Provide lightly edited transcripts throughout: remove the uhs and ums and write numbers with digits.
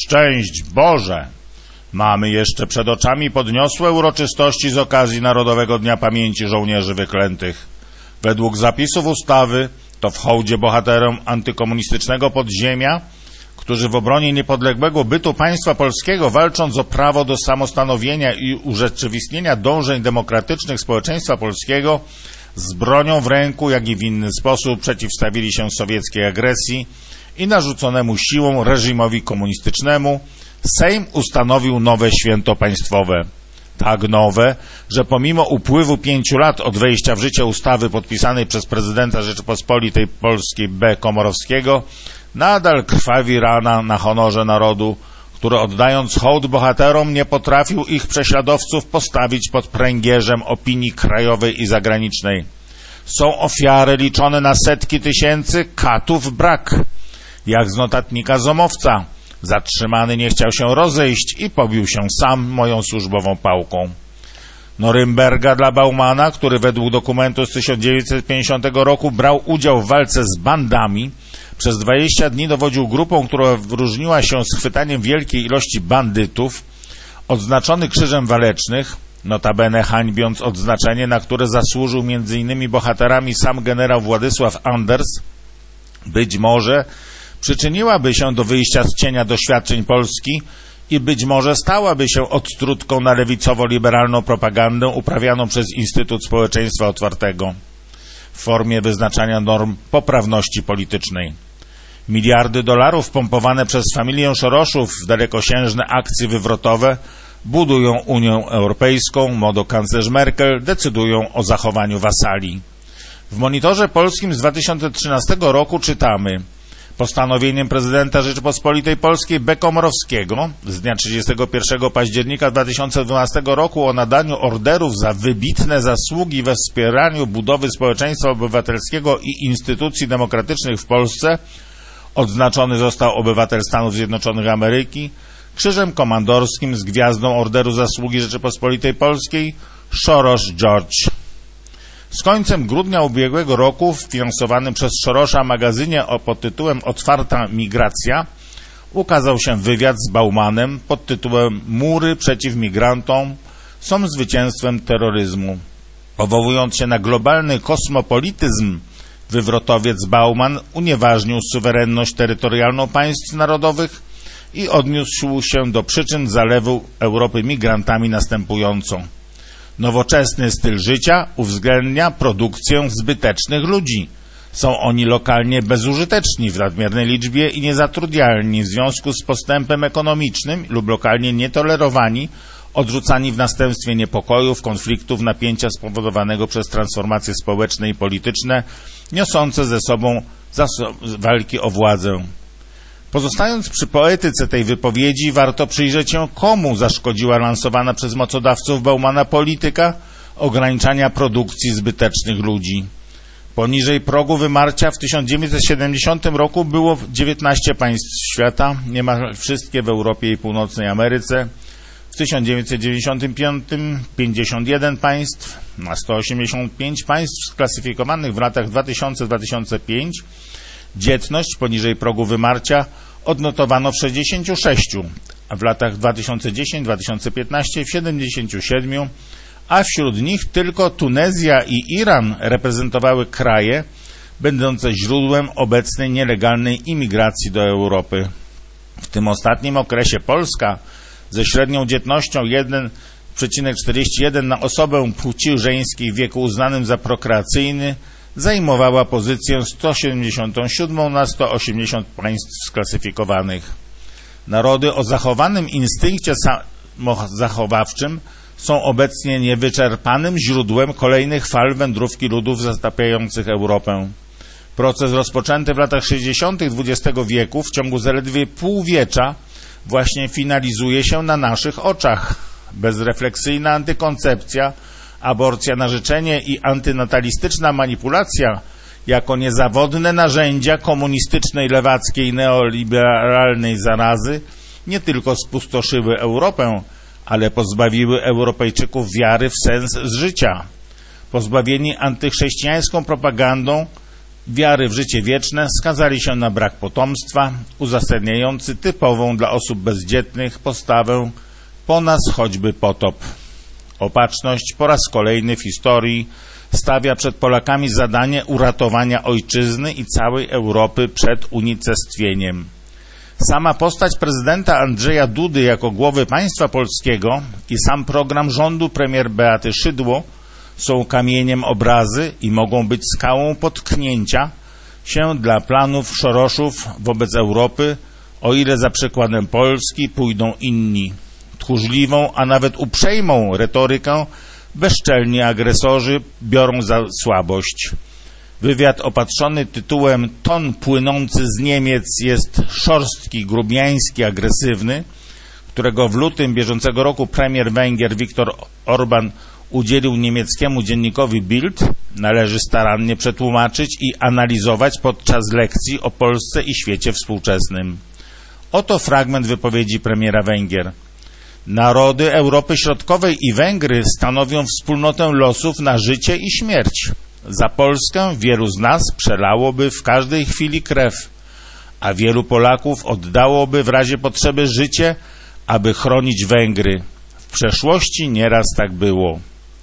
Szczęść Boże! Mamy jeszcze przed oczami podniosłe uroczystości z okazji Narodowego Dnia Pamięci Żołnierzy Wyklętych. Według zapisów ustawy to w hołdzie bohaterom antykomunistycznego podziemia, którzy w obronie niepodległego bytu państwa polskiego, walcząc o prawo do samostanowienia i urzeczywistnienia dążeń demokratycznych społeczeństwa polskiego, z bronią w ręku, jak i w inny sposób przeciwstawili się sowieckiej agresji i narzuconemu siłą reżimowi komunistycznemu, Sejm ustanowił nowe święto państwowe. Tak nowe, że pomimo upływu 5 lat od wejścia w życie ustawy podpisanej przez prezydenta Rzeczypospolitej Polskiej B. Komorowskiego, nadal krwawi rana na honorze narodu, który oddając hołd bohaterom nie potrafił ich prześladowców postawić pod pręgierzem opinii krajowej i zagranicznej. Są ofiary liczone na setki tysięcy, katów brak. Jak z notatnika Zomowca, zatrzymany nie chciał się rozejść i pobił się sam moją służbową pałką. Norymberga dla Baumana, który według dokumentu z 1950 roku brał udział w walce z bandami, przez 20 dni dowodził grupą, która wyróżniła się schwytaniem wielkiej ilości bandytów, odznaczony Krzyżem Walecznych, notabene hańbiąc odznaczenie, na które zasłużył m.in. bohaterami sam generał Władysław Anders, być może przyczyniłaby się do wyjścia z cienia doświadczeń Polski i być może stałaby się odtrutką na lewicowo-liberalną propagandę uprawianą przez Instytut Społeczeństwa Otwartego w formie wyznaczania norm poprawności politycznej. Miliardy dolarów pompowane przez familię Szoroszów w dalekosiężne akcje wywrotowe budują Unię Europejską, modo kanclerz Merkel decydują o zachowaniu wasali. W Monitorze Polskim z 2013 roku czytamy: postanowieniem prezydenta Rzeczypospolitej Polskiej B. Komorowskiego z dnia 31 października 2012 roku o nadaniu orderów za wybitne zasługi we wspieraniu budowy społeczeństwa obywatelskiego i instytucji demokratycznych w Polsce odznaczony został obywatel Stanów Zjednoczonych Ameryki Krzyżem Komandorskim z gwiazdą Orderu Zasługi Rzeczypospolitej Polskiej Szorosz George. Z końcem grudnia ubiegłego roku w finansowanym przez Szorosza magazynie pod tytułem Otwarta Migracja ukazał się wywiad z Baumanem pod tytułem Mury przeciw migrantom są zwycięstwem terroryzmu. Powołując się na globalny kosmopolityzm, wywrotowiec Bauman unieważnił suwerenność terytorialną państw narodowych i odniósł się do przyczyn zalewu Europy migrantami następująco. Nowoczesny styl życia uwzględnia produkcję zbytecznych ludzi. Są oni lokalnie bezużyteczni w nadmiernej liczbie i niezatrudnialni w związku z postępem ekonomicznym lub lokalnie nietolerowani, odrzucani w następstwie niepokojów, konfliktów, napięcia spowodowanego przez transformacje społeczne i polityczne, niosące ze sobą walki o władzę. Pozostając przy poetyce tej wypowiedzi, warto przyjrzeć się, komu zaszkodziła lansowana przez mocodawców Baumana polityka ograniczania produkcji zbytecznych ludzi. Poniżej progu wymarcia w 1970 roku było 19 państw świata, niemal wszystkie w Europie i Północnej Ameryce. W 1995 51 państw na 185 państw sklasyfikowanych w latach 2000-2005. Dzietność poniżej progu wymarcia odnotowano w 66, a w latach 2010-2015 w 77, a wśród nich tylko Tunezja i Iran reprezentowały kraje będące źródłem obecnej nielegalnej imigracji do Europy. W tym ostatnim okresie Polska ze średnią dzietnością 1,41 na osobę płci żeńskiej w wieku uznanym za prokreacyjny zajmowała pozycję 177 na 180 państw sklasyfikowanych. Narody o zachowanym instynkcie samozachowawczym są obecnie niewyczerpanym źródłem kolejnych fal wędrówki ludów zatapiających Europę. Proces rozpoczęty w latach 60. XX wieku w ciągu zaledwie półwiecza właśnie finalizuje się na naszych oczach. Bezrefleksyjna antykoncepcja, aborcja na życzenie i antynatalistyczna manipulacja jako niezawodne narzędzia komunistycznej, lewackiej, neoliberalnej zarazy nie tylko spustoszyły Europę, ale pozbawiły Europejczyków wiary w sens życia. Pozbawieni antychrześcijańską propagandą wiary w życie wieczne skazali się na brak potomstwa, uzasadniający typową dla osób bezdzietnych postawę po nas choćby potop. Opatrzność po raz kolejny w historii stawia przed Polakami zadanie uratowania ojczyzny i całej Europy przed unicestwieniem. Sama postać prezydenta Andrzeja Dudy jako głowy państwa polskiego i sam program rządu premier Beaty Szydło są kamieniem obrazy i mogą być skałą potknięcia się dla planów Szoroszów wobec Europy, o ile za przykładem Polski pójdą inni. Tchórzliwą, a nawet uprzejmą retorykę bezczelni agresorzy biorą za słabość. Wywiad opatrzony tytułem „Ton płynący z Niemiec jest szorstki, grubiański, agresywny”, którego w lutym bieżącego roku premier Węgier Viktor Orban udzielił niemieckiemu dziennikowi Bild, należy starannie przetłumaczyć i analizować podczas lekcji o Polsce i świecie współczesnym. Oto fragment wypowiedzi premiera Węgier. Narody Europy Środkowej i Węgry stanowią wspólnotę losów na życie i śmierć. Za Polskę wielu z nas przelałoby w każdej chwili krew, a wielu Polaków oddałoby w razie potrzeby życie, aby chronić Węgry. W przeszłości nieraz tak było.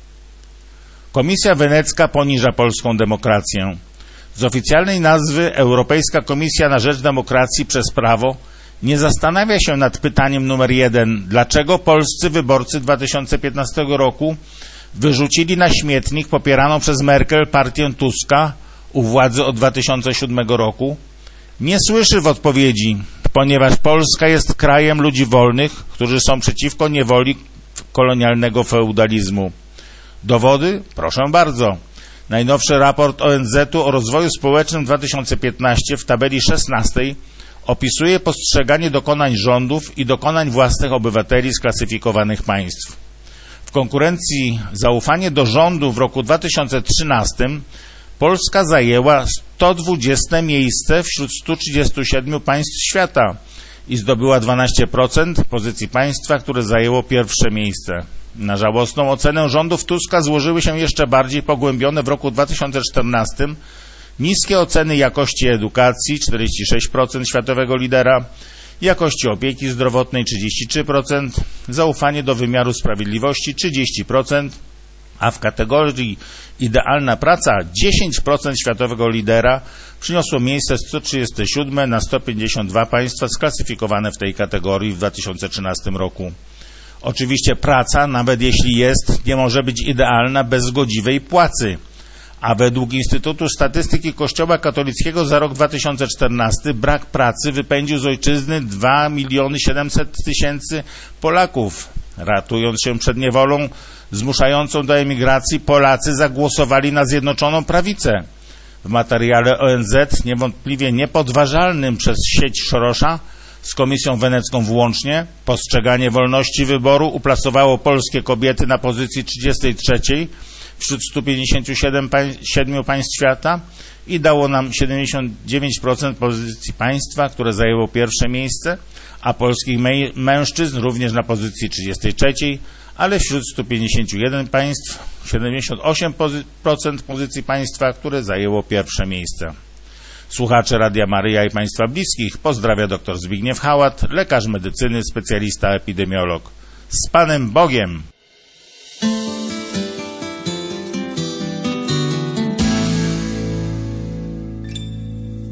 Komisja Wenecka poniża polską demokrację. Z oficjalnej nazwy Europejska Komisja na Rzecz Demokracji przez Prawo nie zastanawia się nad pytaniem numer 1, dlaczego polscy wyborcy 2015 roku wyrzucili na śmietnik popieraną przez Merkel partię Tuska u władzy od 2007 roku. Nie słyszy w odpowiedzi, ponieważ Polska jest krajem ludzi wolnych, którzy są przeciwko niewoli kolonialnego feudalizmu. Dowody? Proszę bardzo. Najnowszy raport ONZ-u o rozwoju społecznym 2015 w tabeli 16 opisuje postrzeganie dokonań rządów i dokonań własnych obywateli sklasyfikowanych państw. W konkurencji zaufanie do rządu w roku 2013 Polska zajęła 120 miejsce wśród 137 państw świata i zdobyła 12% pozycji państwa, które zajęło pierwsze miejsce. Na żałosną ocenę rządów Tuska złożyły się jeszcze bardziej pogłębione w roku 2014 niskie oceny jakości edukacji 46% światowego lidera, jakości opieki zdrowotnej 33%, zaufanie do wymiaru sprawiedliwości 30%, a w kategorii idealna praca 10% światowego lidera przyniosło miejsce 137 na 152 państwa sklasyfikowane w tej kategorii w 2013 roku. Oczywiście praca, nawet jeśli jest, nie może być idealna bez godziwej płacy. A według Instytutu Statystyki Kościoła Katolickiego za rok 2014 brak pracy wypędził z ojczyzny 2 700 000 Polaków. Ratując się przed niewolą zmuszającą do emigracji, Polacy zagłosowali na Zjednoczoną Prawicę. W materiale ONZ, niewątpliwie niepodważalnym przez sieć Szorosza, z Komisją Wenecką włącznie, postrzeganie wolności wyboru uplasowało polskie kobiety na pozycji 33 wśród 157 państw świata i dało nam 79% pozycji państwa, które zajęło pierwsze miejsce, a polskich mężczyzn również na pozycji 33, ale wśród 151 państw 78% pozycji państwa, które zajęło pierwsze miejsce. Słuchacze Radia Maryja i Państwa bliskich pozdrawia dr Zbigniew Hałat, lekarz medycyny, specjalista epidemiolog. Z Panem Bogiem!